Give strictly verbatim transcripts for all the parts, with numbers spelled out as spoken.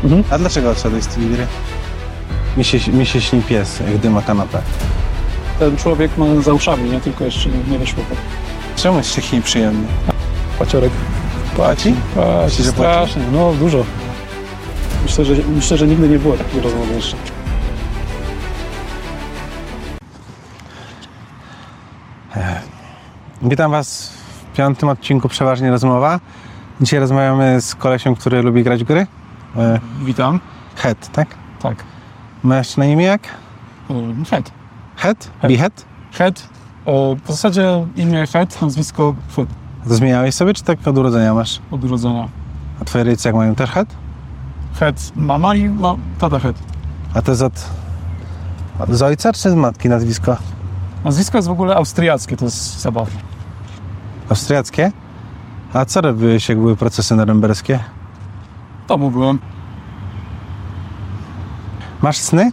Mhm. A dlaczego odszedłeś z tej gry? Mi się, mi się śni pies, jak dyma kanapę. Ten człowiek ma za uszami, nie? Tylko jeszcze nie, nie wyszło. Czemu jest taki nieprzyjemny? Paciorek. Płaci? Płaci, Myślisz, że strasznie. No, dużo. Myślę, że, myślę, że nigdy nie było takiej rozmowy jeszcze. Witam Was w piątym odcinku Przeważnie Rozmowa. Dzisiaj rozmawiamy z kolesiem, który lubi grać w gry. E, Witam. Het, tak? Tak. Masz na imię jak? Um, Het. Het? Het. Bihet? Het. O, w zasadzie imię Het, nazwisko Het. To zmieniałeś sobie, czy tak od urodzenia masz? Od urodzenia. A twoje rodzice jak mają też Het? Het mama i ma, tata Het. A to jest od, z ojca, czy z matki nazwisko? Nazwisko jest w ogóle austriackie, to jest zabawne. Austriackie? A co robiłeś, jak były procesy norymberskie? W domu byłem. Masz sny?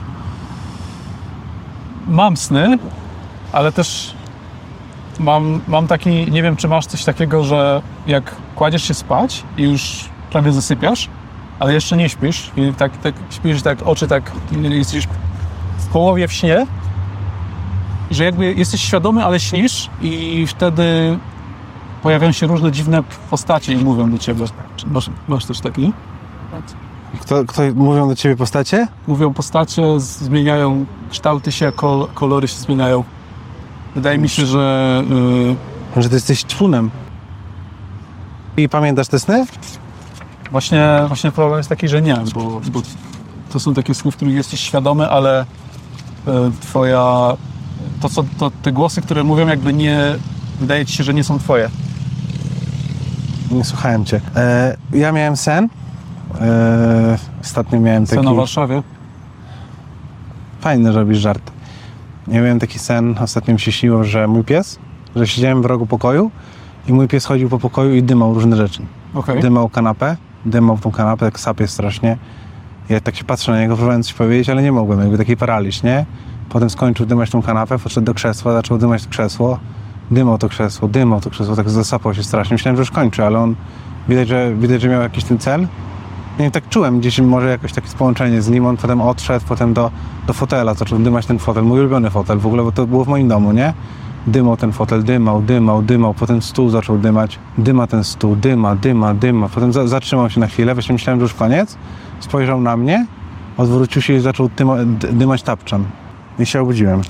Mam sny, ale też mam, mam taki, nie wiem czy masz coś takiego, że jak kładziesz się spać i już prawie zasypiasz, ale jeszcze nie śpisz i tak, tak śpisz, tak oczy tak, jesteś w połowie w śnie, że jakby jesteś świadomy, ale śnisz i wtedy pojawiają się różne dziwne postacie i mówią do ciebie. Czy masz, masz też taki? Kto, kto mówią do ciebie postacie? Mówią postacie, zmieniają kształty się, kol, kolory się zmieniają. Wydaje mi się, że... Yy, Że ty jesteś czpunem. I pamiętasz te sny? właśnie, właśnie problem jest taki, że nie, bo, bo to są takie sny, w których jesteś świadomy, ale yy, twoja... To, co, to te głosy, które mówią, jakby nie... Wydaje ci się, że nie są twoje. Nie słuchałem cię. E, ja miałem sen. E, ostatnio miałem taki... Sen o Warszawie. Fajny, że robisz żart. Ja miałem taki sen, ostatnio mi się śniło, że mój pies, że siedziałem w rogu pokoju i mój pies chodził po pokoju i dymał różne rzeczy. Okay. Dymał kanapę, dymał tą kanapę, tak sapie strasznie. Ja tak się patrzę na niego, próbowałem coś powiedzieć, ale nie mogłem, jakby taki paraliż, nie? Potem skończył dymać tą kanapę, podszedł do krzesła, zaczął dymać to krzesło, dymał to krzesło, dymał to krzesło, tak zasapał się strasznie. Myślałem, że już kończy, ale on, widać, że, widać, że miał jakiś ten cel. I tak czułem gdzieś może jakoś takie połączenie z nim, on potem odszedł, potem do, do fotela, zaczął dymać ten fotel, mój ulubiony fotel w ogóle, bo to było w moim domu, nie? Dymał ten fotel, dymał, dymał, dymał, potem stół zaczął dymać, dyma ten stół, dyma, dyma, dyma, potem za, zatrzymał się na chwilę, właśnie myślałem, że już koniec, spojrzał na mnie, odwrócił się i zaczął dyma, dymać tapczan i się obudziłem.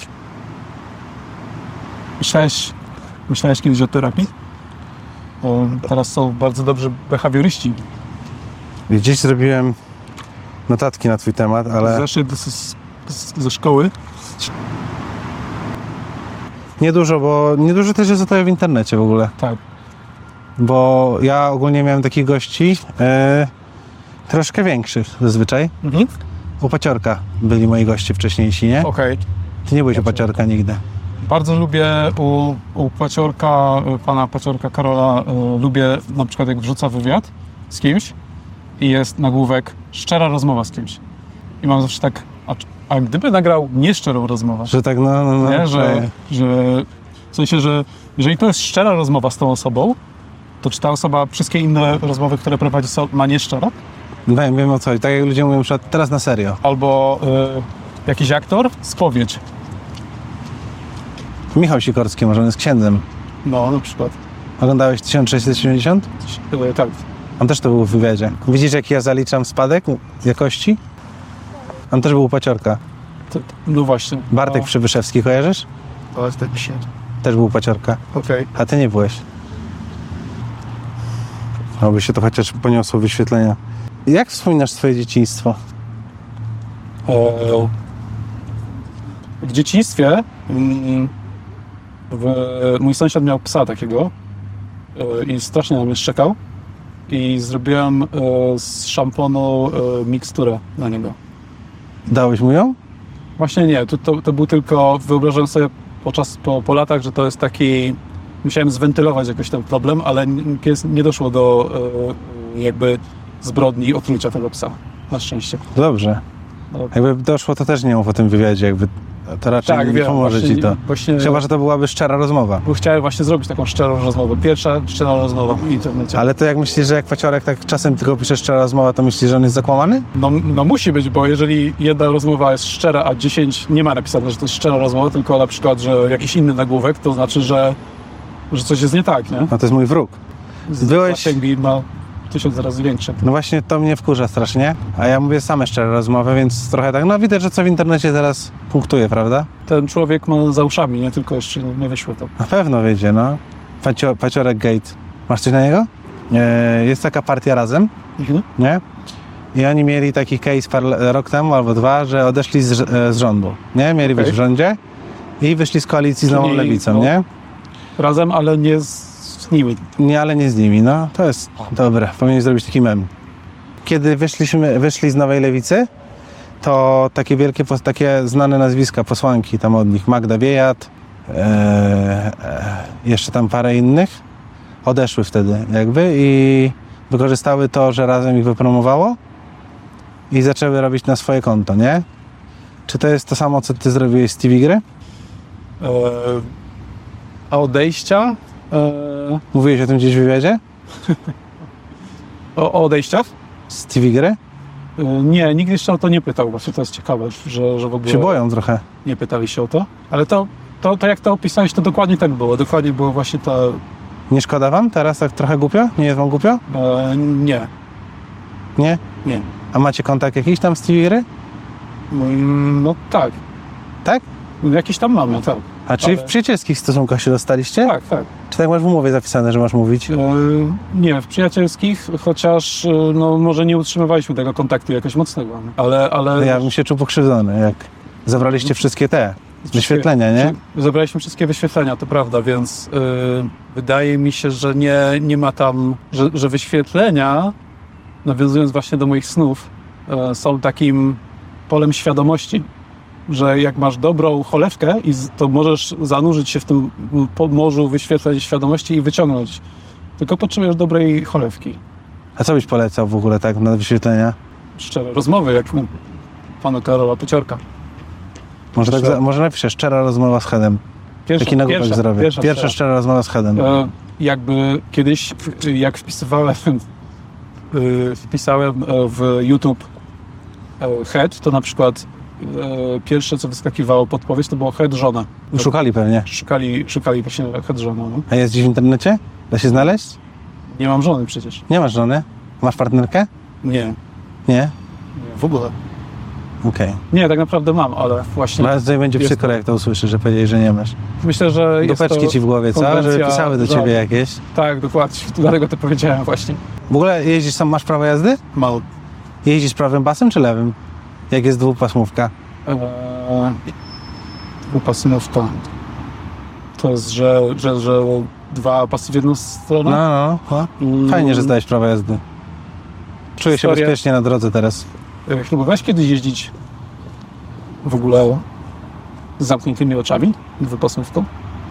Myślałeś, myślałeś kiedyś o terapii? Bo teraz są bardzo dobrzy behawioryści. Gdzieś zrobiłem notatki na twój temat, ale Zeszedł z, z, z, ze szkoły. niedużo, bo niedużo też jest o tobie w internecie w ogóle. Tak. Bo ja ogólnie miałem takich gości e, troszkę większych zazwyczaj. Mhm. U Paciorka byli moi goście wcześniejsi, nie? Okej. Ty nie byłeś u Paciorka nigdy. Bardzo lubię u, u Paciorka, pana Paciorka Karola, y, lubię na przykład jak wrzuca wywiad z kimś i jest nagłówek szczera rozmowa z kimś. I mam zawsze tak, a, a gdyby nagrał nieszczerą rozmowę, Że tak, no, no, no. nie? Że, że w sensie, że jeżeli to jest szczera rozmowa z tą osobą, to czy ta osoba wszystkie inne rozmowy, które prowadzi, są, ma nieszczere? Wiem, wiem o co chodzi. Tak jak ludzie mówią, na przykład teraz na serio. Albo y, jakiś aktor, spowiedź. Michał Sikorski, może on jest księdzem. No, na przykład. Oglądałeś tysiąc sześćset siedemdziesiąt? Y, tak. On też to był w wywiadzie. Widzisz, jaki ja zaliczam spadek jakości? On też był u Paciorka. To, no właśnie. Bartek Przybyszewski, kojarzysz? To jest ten się. Też był u Paciorka. Okej. A ty nie byłeś. Oby się to chociaż poniosło wyświetlenia. Jak wspominasz swoje dzieciństwo? Okay. W dzieciństwie mm, w, mój sąsiad miał psa takiego y, i strasznie na mnie szczekał i zrobiłem y, z szamponu y, miksturę na niego. Dałeś mu ją? Właśnie nie, to, to, to był tylko, wyobrażam sobie podczas, po, po latach, że to jest taki, musiałem zwentylować jakoś ten problem, ale nie, nie doszło do y, jakby zbrodni i otrucia tego psa, na szczęście. Dobrze. No. Jakby doszło, to też nie mów o tym wywiadzie, jakby to raczej Tak, nie wiem, pomoże właśnie- ci to. właśnie- Chyba, że to byłaby szczera rozmowa. Bo chciałem właśnie zrobić taką szczerą rozmowę. Pierwsza szczera rozmowa w internecie. Ale to jak myślisz, że jak Faciorek tak czasem tylko pisze szczera rozmowa, to myślisz, że on jest zakłamany? No, no musi być, bo jeżeli jedna rozmowa jest szczera, a dziesięć nie ma napisane, że to jest szczera rozmowa, tylko na przykład, że jakiś inny nagłówek, to znaczy, że, że coś jest nie tak, nie? No to jest mój wróg. Byłeś... Zasięgi ma tysiąc razy większe. No właśnie to mnie wkurza strasznie, a ja mówię same szczere rozmowy, więc trochę tak, no widać, że co w internecie teraz punktuje, prawda? Ten człowiek ma za uszami, nie tylko jeszcze nie wyszło to. Na pewno wiedzie, no. Facio, Faciorek Gate. Masz coś na niego? E, jest taka partia Razem, Mhm. nie? I oni mieli taki case parę, rok temu albo dwa, że odeszli z, z rządu, nie? Mieli Okej. być w rządzie i wyszli z koalicji z Nową Czyli, Lewicą, no. nie? Razem, ale nie z, z nimi. Nie, ale nie z nimi, no. To jest dobre. Powinien zrobić taki mem. Kiedy wyszliśmy, wyszli z Nowej Lewicy, to takie wielkie, pos- takie znane nazwiska, posłanki tam od nich, Magda Biejat, e, e, jeszcze tam parę innych, odeszły wtedy jakby i wykorzystały to, że Razem ich wypromowało i zaczęły robić na swoje konto, nie? Czy to jest to samo, co ty zrobiłeś z T V Gry? E, a odejścia? E, Mówiłeś o tym gdzieś w wywiadzie? o, o odejściach? Z T V Gry? E, nie, nikt jeszcze o to nie pytał. Właśnie to jest ciekawe, że, że w ogóle Się boją trochę. nie pytali się o to. Ale to, to, to jak to opisałeś, to dokładnie tak było. Dokładnie było właśnie to... Nie szkoda wam teraz tak trochę głupio? Nie jest wam głupio? E, nie, Nie? nie. A macie kontakt jakiś tam z T V Gry? Mm, No tak. Tak? Jakieś tam mamy, tak. A czyli Ale- w przyjacielskich stosunkach się dostaliście? Tak, tak. Czy tak masz w umowie zapisane, że masz mówić? E, nie, w przyjacielskich, chociaż e, no, może nie utrzymywaliśmy tego kontaktu jakoś mocnego. Ale, ale Ja bym się czuł pokrzywdzony, jak zabraliście wszystkie te wyświetlenia, nie? Zabraliśmy wszystkie wyświetlenia, to prawda, więc y, wydaje mi się, że nie, nie ma tam, że, że wyświetlenia, nawiązując właśnie do moich snów, y, są takim polem świadomości, że jak masz dobrą cholewkę, i z, to możesz zanurzyć się w tym po- morzu wyświetleń świadomości i wyciągnąć. Tylko potrzebujesz dobrej cholewki. A co byś polecał w ogóle tak na wyświetlenia? Szczere rozmowy, jak u pana Karola Pociorka. Może, tak, Szczera- za- może napiszę szczera rozmowa z Hedem. Pierwsza, Taki nagłówek pierwsza, zrobię. pierwsza, Pierwsza szczera. szczera rozmowa z Hedem. E, jakby kiedyś, w- jak wpisywałem, e, wpisałem e, w YouTube e, head, to na przykład e, pierwsze, co wyskakiwało podpowiedź, to było head żona. Szukali pewnie. Szukali, szukali właśnie head żona. No. A jest gdzieś w internecie? Da się znaleźć? Nie mam żony przecież. Nie masz żony? Masz partnerkę? Nie, Nie? nie w ogóle. Okej. Nie, tak naprawdę mam, ale właśnie No ale tutaj będzie jest przykro, to- jak to usłyszysz, że powiedziałeś, że nie masz. myślę, że jest Dupeczki to ci w głowie, co? konwencja Żeby pisały do ciebie żony. jakieś. Tak, dokładnie. Dlatego to powiedziałem właśnie. W ogóle jeździsz sam, masz prawo jazdy? Mało. Jeździsz prawym pasem czy lewym? Jak jest dwupasmówka? Eee, Dwupasmówka. To jest, że, że, że dwa pasy w jedną stronę? No, no, no. Mm, Fajnie, że zdałeś prawo jazdy. Czuję się Historia- bezpiecznie na drodze teraz. e, Próbowałeś kiedyś jeździć w ogóle z zamkniętymi oczami? Dwupasmówką?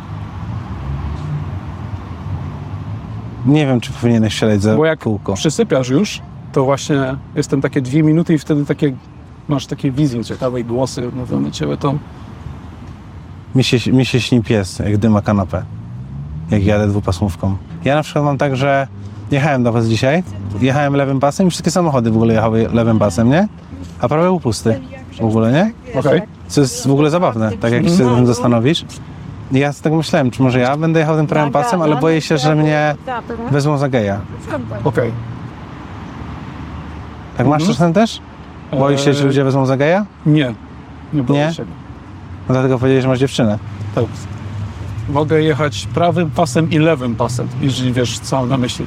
Nie wiem, czy powinieneś strzelać za Bo jak kółko. przysypiasz już, to właśnie jestem takie dwie minuty i wtedy takie masz takie wizje ciekawe i głosy mówią do ciebie, to Mi się, mi się śni pies, jak dyma kanapę. Jak jadę dwupasmówką. Ja na przykład mam tak, że jechałem do was dzisiaj, jechałem lewym pasem i wszystkie samochody w ogóle jechały lewym pasem, nie? A prawie był pusty. W ogóle, nie? okej. Co jest w ogóle zabawne, tak jak się tym zastanowisz. I ja z tego myślałem, czy może ja będę jechał tym prawym pasem, ale boję się, że mnie wezmą za geja. okej. Tak masz Mhm. czasem też? Boisz się, że Eee, ludzie wezmą za geja? Nie, nie boję Nie? się. No dlatego powiedziałeś, że masz dziewczynę. Tak. Mogę jechać prawym pasem i lewym pasem, jeżeli wiesz, co mam na myśli.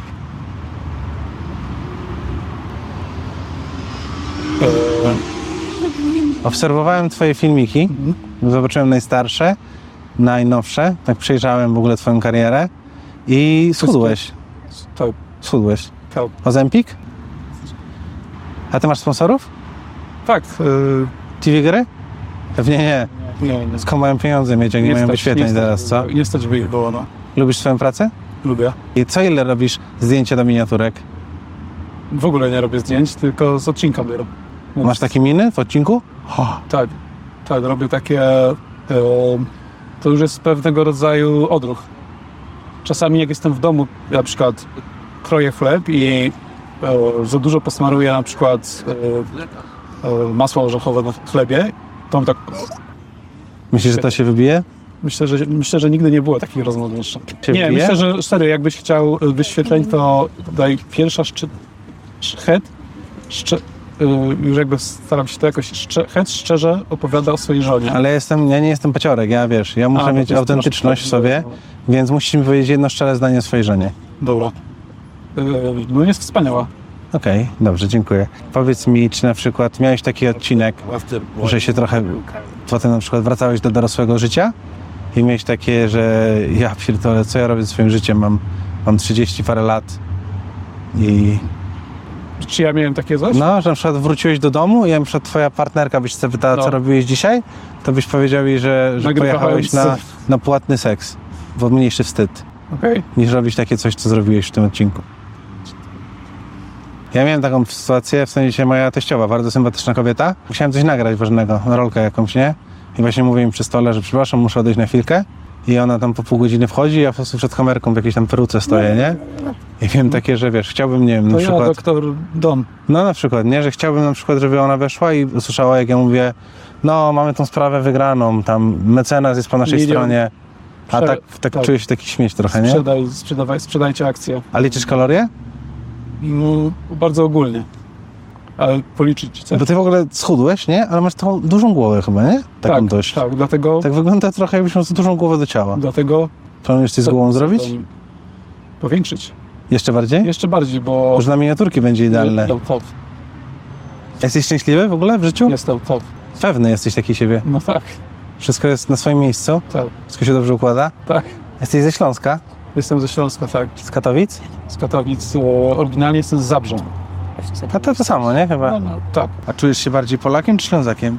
Eee, Obserwowałem twoje filmiki, mhm. zobaczyłem najstarsze, najnowsze, tak przejrzałem w ogóle twoją karierę i schudłeś. Tak, Schudłeś. tak. Ozempik? A ty masz sponsorów? Tak. eee, T V Gry? Pewnie nie. nie, nie. Skąd mają pieniądze mieć, jak nie, mają stać- wyświetleń stać teraz, by- co? Nie stać by ich było, no. Lubisz swoją pracę? Lubię. I co ile robisz zdjęcia do miniaturek? W ogóle nie robię zdjęć, tylko z odcinka biorę. Więc- Masz takie miny w odcinku? O, Tak, tak, robię takie, e, to już jest pewnego rodzaju odruch. Czasami jak jestem w domu, na przykład kroję chleb i e, za dużo posmaruję na przykład e, e, masło orzechowe na chlebie, to mam tak, Myślisz, że to się wybije? myślę, że, myślę, że nigdy nie było takich rozmów jeszcze. Się Nie, wbije? myślę, że serio, jakbyś chciał wyświetleń, to daj pierwsza szczy, szchet, szcze, y, już jakby staram się to jakoś, szcze, het szczerze opowiada o swojej żonie. Ale jestem, ja nie jestem paciorek, ja wiesz, ja muszę A, no mieć to jest autentyczność w troszkę- sobie, więc musisz mi powiedzieć jedno szczere zdanie o swojej żonie. Dobra. Y, no jest wspaniała. Okej, dobrze, dziękuję. Powiedz mi, czy na przykład miałeś taki odcinek, że się trochę potem na przykład wracałeś do dorosłego życia i miałeś takie, że ja pierdolę, co ja robię ze swoim życiem, mam, mam trzydzieści parę lat i Czy ja miałem takie coś? no, że na przykład wróciłeś do domu i na przykład twoja partnerka byś się zapytała, No. co robiłeś dzisiaj, to byś powiedział jej, że, że Nagrywałem pojechałeś na, z- na płatny seks, bo mniejszy wstyd, Okej. niż robić takie coś, co zrobiłeś w tym odcinku. Ja miałem taką sytuację, w sensie moja teściowa, bardzo sympatyczna kobieta. Musiałem coś nagrać ważnego, rolkę jakąś, nie? I właśnie mówię im przy stole, że przepraszam, muszę odejść na chwilkę. I ona tam po pół godziny wchodzi, ja po prostu przed kamerką w jakiejś tam peruce stoję, nie? I wiem takie, że wiesz, chciałbym, nie wiem, na To ja, przykład... doktor Don. No na przykład, nie? Że chciałbym na przykład, żeby ona weszła i usłyszała, jak ja mówię, no mamy tą sprawę wygraną, tam mecenas jest po naszej Milion. stronie. A Prze- tak, tak tak. czuję się taki śmieć trochę, nie? Sprzedaj, sprzedawaj, sprzedajcie akcję. A liczysz kalorie? No, bardzo ogólnie. Ale policzyć chcę. Bo ty w ogóle schudłeś, nie? Ale masz tą dużą głowę chyba, nie? Taką tak, dość. tak, dlatego, Tak wygląda trochę, jakbyś miał za dużą głowę do ciała. dlatego Planujesz coś z głową zrobić? Powiększyć. Jeszcze bardziej? Jeszcze bardziej, bo... Może na miniaturki będzie idealne. Jestem top. Jesteś szczęśliwy w ogóle w życiu? Jestem top. Pewny jesteś taki siebie. No tak, Wszystko jest na swoim miejscu? tak, Wszystko się dobrze układa? tak. Jesteś ze Śląska? Jestem ze Śląska, tak. Z Katowic? Z Katowic. E, oryginalnie jestem z Zabrza. A to to samo, nie? Chyba. No, no, tak. A czujesz się bardziej Polakiem czy Ślązakiem?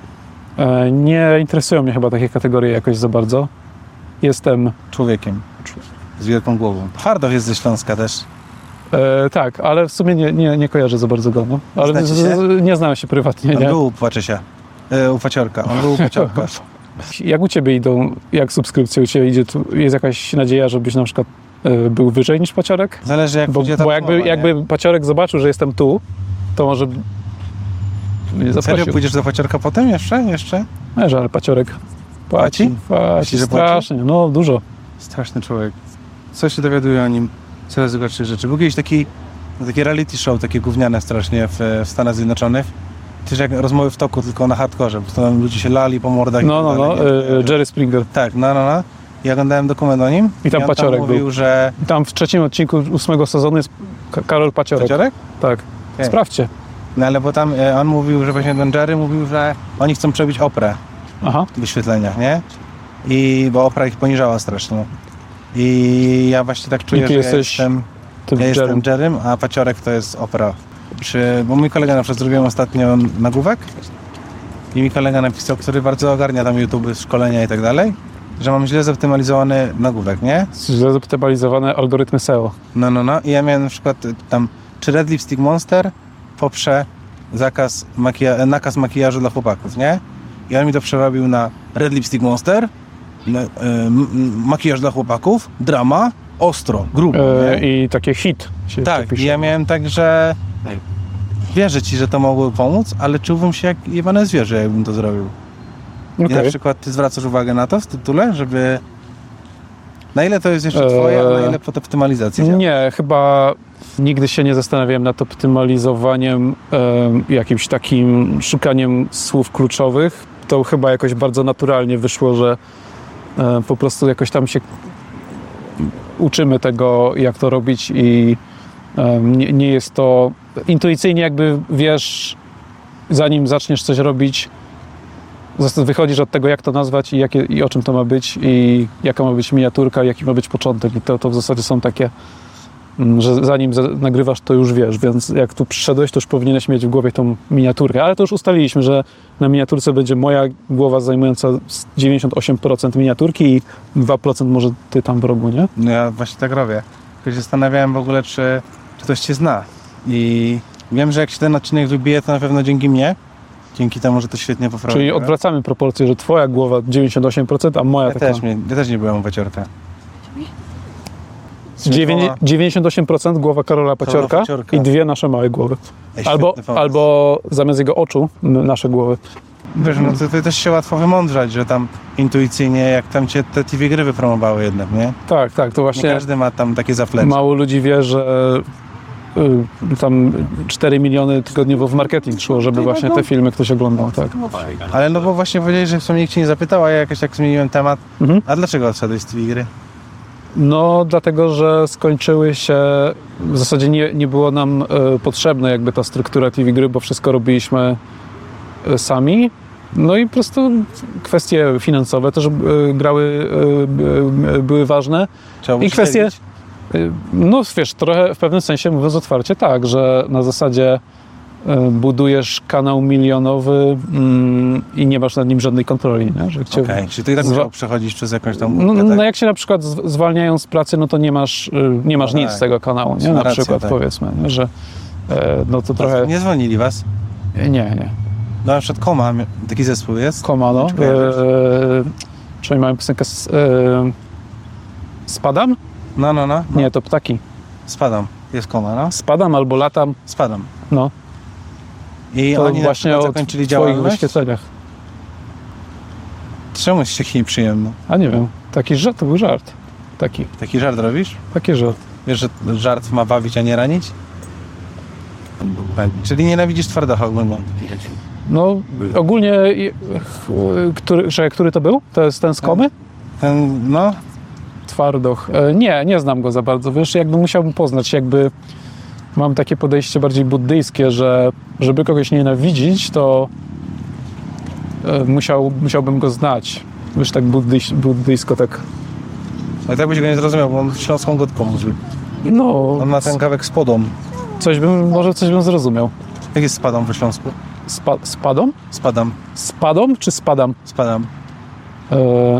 E, nie interesują mnie chyba takie kategorie jakoś za bardzo. Jestem... Człowiekiem. Z wielką głową. Hardow jest ze Śląska też. E, tak, ale w sumie nie, nie, nie kojarzę za bardzo go. No. Ale Znacie z, się? z, nie znałem się prywatnie, On nie? był u Płaczesia. E, u Paciorka. On był u Paciorka. Jak u Ciebie idą, jak subskrypcje u Ciebie idzie, tu jest jakaś nadzieja, żebyś na przykład e, był wyżej niż Paciorek? Zależy jak Bo, będzie ta bo jakby, rozmowa, nie? jakby Paciorek zobaczył, że jestem tu, to może by mnie Serio? zaprosił. Pójdziesz do Paciorka potem jeszcze? Jeszcze? Nie, że ale Paciorek płaci. Płaci? Płaci, Myślisz, że strasznie, no dużo. Straszny człowiek. Co się dowiaduje o nim? Coraz gorsze rzeczy. Był kiedyś taki, taki reality show, takie gówniane strasznie w, w Stanach Zjednoczonych. Też jak rozmowy w toku, tylko na hardkorze, bo tam ludzie się lali po mordach. i No, tak no, no, dalej, nie? e, Jerry Springer. Tak, no, no, no. Ja oglądałem dokument o nim. I tam on Paciorek mówił, był. że... Tam w trzecim odcinku ósmego sezonu jest Ka- Karol Paciorek. Paciorek? Tak. Okej. Sprawdźcie. No ale bo tam e, on mówił, że właśnie ten Jerry mówił, że oni chcą przebić Oprę Aha. w wyświetleniach, nie? I bo Opra ich poniżała strasznie. I ja właśnie tak czuję, I ty że jesteś ja jestem, Tym ja Jerrym. jestem Jerrym, a Paciorek to jest Opra. Czy, bo mój kolega na przykład zrobiłem ostatnio nagłówek i mi kolega napisał, który bardzo ogarnia tam YouTube, szkolenia i tak dalej, że mam źle zoptymalizowany nagłówek, nie? Źle zoptymalizowane algorytmy S E O. No, no, no. I ja miałem na przykład y, tam, czy Red Lipstick Monster poprze zakaz makija- nakaz makijażu dla chłopaków, nie? I on mi to przerobił na Red Lipstick Monster, na, y, m- m- makijaż dla chłopaków, drama, ostro, grubo, E, nie? I takie hit się Tak, pisze. i ja miałem tak, że wierzę ci, że to mogło pomóc, ale czułbym się jak jebane zwierzę, jakbym to zrobił. I na Okej. przykład ty zwracasz uwagę na to w tytule, żeby... Na ile to jest jeszcze Eee, twoje, a na ile pod optymalizację działa? Nie, chyba nigdy się nie zastanawiałem nad optymalizowaniem, e, jakimś takim szukaniem słów kluczowych. To chyba jakoś bardzo naturalnie wyszło, że e, po prostu jakoś tam się uczymy tego, jak to robić i e, nie, nie jest to intuicyjnie jakby wiesz, zanim zaczniesz coś robić, zas- wychodzisz od tego, jak to nazwać i, jakie, i o czym to ma być i jaka ma być miniaturka, jaki ma być początek i to, to w zasadzie są takie, mm, że zanim za- nagrywasz, to już wiesz, więc jak tu przyszedłeś, to już powinieneś mieć w głowie tą miniaturkę, ale to już ustaliliśmy, że na miniaturce będzie moja głowa zajmująca z dziewięćdziesiąt osiem procent miniaturki i dwa procent może ty tam w rogu, nie? No ja właśnie tak robię. Tylko się zastanawiałem w ogóle, czy, czy ktoś cię zna. I wiem, że jak się ten odcinek wybije, to na pewno dzięki mnie, Dzięki temu, że to świetnie poprawia. Czyli odwracamy proporcje, że twoja głowa dziewięćdziesiąt osiem procent, a moja Ja taka... też, nie, ja też nie byłem u Paciorka. Dziewię- dziewięćdziesiąt osiem procent głowa Karola Paciorka, Paciorka. i dwie nasze małe głowy. Ej, Albo, świetny pomysł. albo zamiast jego oczu, n- nasze głowy. Wiesz, no to, to też się łatwo wymądrzać, że tam intuicyjnie, jak tam cię te T V gry wypromowały jednak, nie? Tak, tak, to Nie właśnie każdy ma tam takie zaplecze. mało ludzi wie, że y, tam cztery miliony tygodniowo w marketing szło, żeby właśnie te filmy ktoś oglądał, tak. Ale no bo właśnie powiedziałeś, że w sumie nikt cię nie zapytał, a ja jakoś tak zmieniłem temat. Mhm. A dlaczego odszedłeś z T V gry? No, dlatego, że skończyły się, w zasadzie nie, nie było nam e, potrzebna jakby ta struktura T V gry, bo wszystko robiliśmy e, sami. No i po prostu kwestie finansowe też e, grały, e, e, były ważne. Trzeba I było kwestie, siedzieć. e, no wiesz, trochę w pewnym sensie mówiąc otwarcie tak, że na zasadzie e, budujesz kanał milionowy mm, i nie masz nad nim żadnej kontroli, nie? Że cię, Okej, czyli to i tak zwa- musiał przechodzić przez jakąś tam... No, tak? no jak się na przykład z- zwalniają z pracy, no to nie masz, y, nie masz No nic tak. z tego kanału, nie? Ma Na rację, przykład tak. powiedzmy, nie? Że e, no to trochę... Nie zwolnili was? Nie, nie. No na przykład Koma, taki zespół jest? Komano. Czy kojarzysz? E, czy oni mają piosenkę z, e, Spadam? No, no, no. no. Nie, to ptaki. Spadam. Jest Koma, no? Spadam albo latam, Spadam. no. I To oni na właśnie przykład o zakończyli twoich działalność? wyświetleniach. Czemu jest taki nieprzyjemny? A nie wiem, taki żart, to był żart. Taki, Taki żart robisz? taki żart. Wiesz, że żart ma bawić, a nie ranić? Czyli nienawidzisz twardocha ogólnie. No ogólnie, i- ch- który, że, który to był? To jest ten z Komy? Ten, no, Twardoch. E, Nie, nie znam go za bardzo. Wiesz, jakby musiałbym poznać, jakby mam takie podejście bardziej buddyjskie, że żeby kogoś nienawidzić, to e, musiał, musiałbym go znać. Wiesz, tak buddyjs- buddyjsko, tak. ale tak byś go nie zrozumiał, bo on śląską gotką mówi. No, On ma ten kawałek spodą. coś bym, może coś bym zrozumiał. Jak jest spadą we Śląsku? Spa, spadą? Spadam, Spadą czy spadam? spadam. E, e,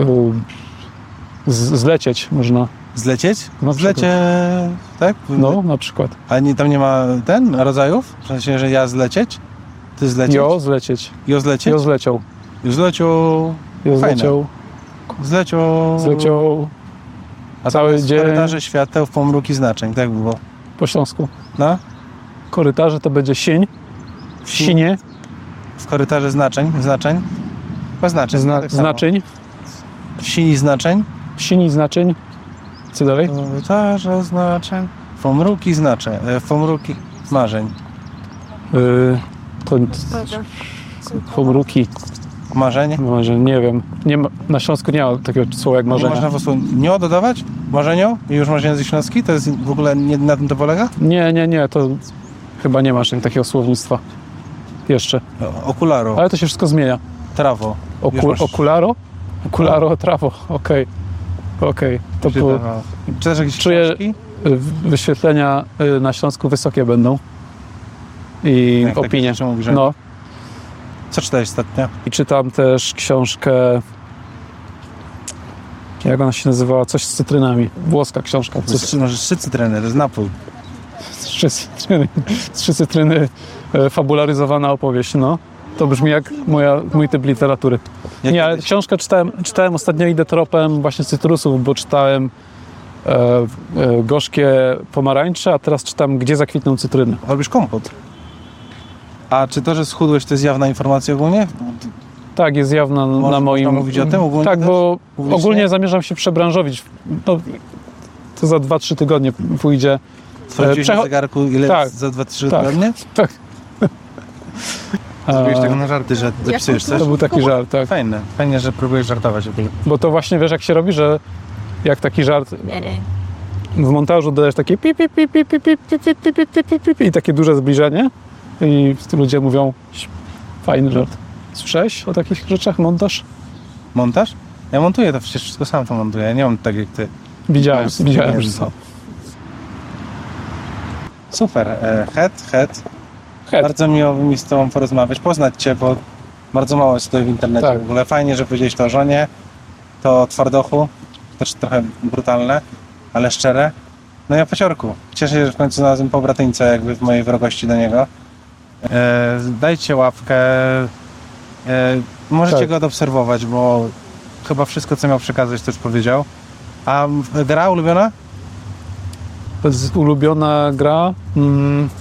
z, zlecieć można. Zlecieć? Na Zlecie, tak? No, na przykład. A nie, tam nie ma ten, rodzajów? W sensie, że ja zlecieć? Ty zlecieć? Jo, zlecieć. Jo zlecieć? Jo, zleciał. Jo zleciał. Jo, Fajne. zleciał. Zleciał. Zleciał A cały cały dzień. korytarze świateł w pomruki znaczeń, tak było. po śląsku. No? Korytarze to będzie sień. Sinie. W korytarze znaczeń, znaczeń. Chyba znaczeń. Zna, tak samo. znaczeń. Sini znaczeń. Sini znaczeń. Co dalej? Korytarze znaczeń. Pomruki znaczeń. e, Pomruki marzeń. Yy, to pomruki. Marzeń. Może nie wiem. Nie ma, na Śląsku nie ma takiego słowa jak Nie marzenia. można po prostu nio dodawać? Marzenio? I już masz język śląski? To jest w ogóle nie na tym to polega? Nie, nie, nie. To chyba nie masz takiego słownictwa. Jeszcze. O, Okularo. Ale to się wszystko zmienia. Trawo. Już Oku, masz- okularo? Okularo, trawo. Okej. Okej. To Czy było, to- Czytasz jakieś Czuję- książki? y, wyświetlenia y, na Śląsku wysokie będą. I Jak takie opinie. rzeczy mówisz, że- No. Co czytałeś ostatnio? I czytam też książkę, jak ona się nazywała? Coś z cytrynami. Włoska książka. To jest, może trzy cytryny, to jest napój. Trzy cytryny, trzy cytryny e, fabularyzowana opowieść, no. To brzmi jak moja, mój typ literatury. Jak Nie, ale kiedyś. książkę czytałem, czytałem ostatnio, idę tropem właśnie cytrusów, bo czytałem e, e, gorzkie pomarańcze, a teraz czytam Gdzie zakwitną cytryny. Robisz kompot. A czy to, że schudłeś, to jest jawna informacja ogólnie? Tak, jest jawna Można- na moim... można mówić o tym ogólnie Tak, też? bo Publicznie? ogólnie zamierzam się przebranżowić. No, to za dwa trzy tygodnie pójdzie. Sprawdziłeś przecho- na zegarku ile tak. jest za dwa trzy Tak. tygodnie? Tak. Zrobiłeś A, tego na żarty, że zapisujesz coś? to był taki żart, tak. Fajne, fajnie, że próbujesz żartować o tym. Bo to właśnie wiesz jak się robi, że jak taki żart w montażu dodajesz takie pi, pi, pi, pi, pi, pi, pi, pi, pi, pi, pi, pi, pi, pi, i takie duże zbliżenie i ludzie mówią fajny żart. Słyszałeś o takich rzeczach montaż? Montaż? Ja montuję to przecież wszystko sam to montuję, ja nie mam tak jak ty. Widziałem, Nie widziałem, wiem, że co. są. Super, e, het, het. Het. Bardzo miło mi z tobą porozmawiać, poznać cię, bo bardzo mało jest tutaj w internecie. Tak. W ogóle fajnie, że powiedziałeś to o żonie, to o twardochu, też trochę brutalne, ale szczere. No i o Paciorku. Cieszę się, że w końcu znalazłem pobratyńcę jakby w mojej wrogości do niego. E, dajcie łapkę. E, możecie Tak. go odobserwować, bo chyba wszystko, co miał przekazać, to już powiedział. A gra ulubiona? To jest ulubiona gra. Mm,